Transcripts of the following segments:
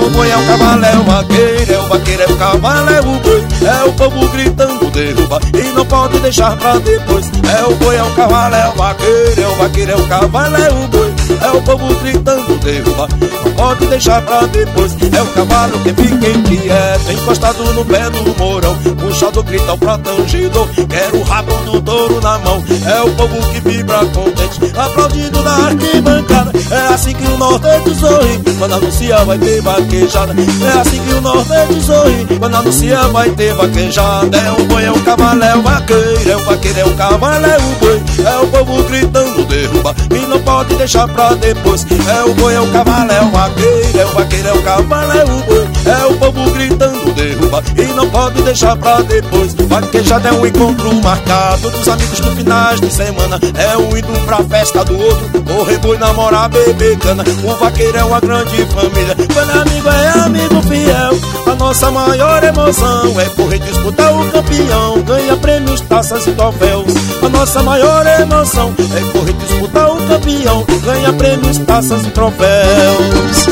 boi, é o cavalo, é o vaqueiro, é o vaqueiro, é o cavalo, é o boi. É o povo gritando derruba e não pode deixar pra depois. É o boi, é o cavalo, é o vaqueiro, é o vaqueiro, é o cavalo, é o boi. É o povo gritando derruba, não pode deixar pra depois. É o cavalo que fica inquieto, encostado no pé do mourão, puxado grita o protegido, quer o rabo do touro na mão. É o povo que vibra contente, aplaudindo na arquibancada. É assim que o Nordeste sorri, quando anuncia vai ter vaquejada. É assim que o Nordeste sorri, quando anuncia vai ter vaquejada. É o boi, é o cavalo, é o vaqueiro, é o vaqueiro, é o cavalo, é o boi. É o povo gritando derruba e não pode deixar pra depois. É o boi, é o cavalo, é o vaqueiro, é o vaqueiro, é o cavalo, é o boi. É o povo gritando derruba e não pode deixar pra depois. Vaquejada é um encontro marcado dos amigos no finais de semana. É um indo pra festa do outro, correr boi, namorar, beber cana. O vaqueiro é uma grande família, quando amigo é amigo fiel. A nossa maior emoção é correr disputar o campeão, ganha prêmios, taças e troféus. A nossa maior emoção é correr disputar o campeão, ganha prêmios, taças e troféus.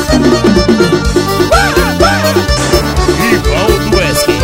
Rivaldo Esqui.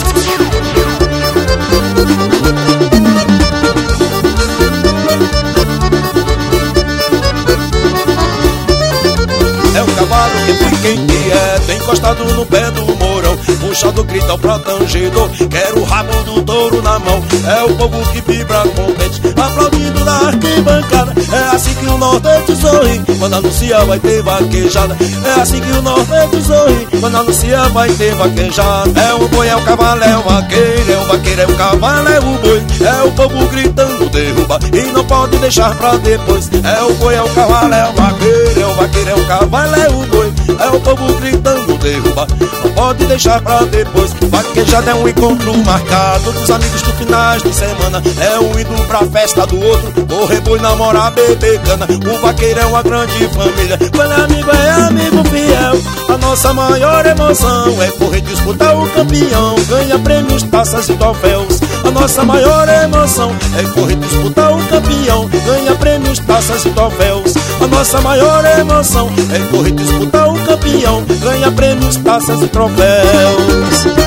É o cavalo que fica inquieto, encostado no pé do mourão, puxado grita o protegido, quer o rabo do touro na mão. É o povo que vibra contente, aplaudindo na arquibancada. É assim que o Nordeste sorri, quando anuncia vai ter vaquejada. É assim que o Nordeste sorri, quando anuncia vai ter vaquejada. É o boi, é o cavalo, é o vaqueiro, é o vaqueiro, é o cavalo, é o boi. É o povo gritando derruba e não pode deixar pra depois. É o boi, é o cavalo, é o vaqueiro, é o vaqueiro, é o cavalo, é o boi. É o povo gritando derruba, não pode deixar pra depois. Vaquejada é um encontro marcado dos amigos no finais de semana. É um indo pra festa do outro, correr boi, namorar, beber cana. O vaqueiro é uma grande família, quando amigo é amigo fiel. A nossa maior emoção é correr disputar o campeão, ganha prêmios, taças e troféus. A nossa maior emoção é correr disputar o campeão, ganha prêmios, taças e troféus. A nossa maior emoção é correr disputar o campeão, ganha prêmios, taças e troféus.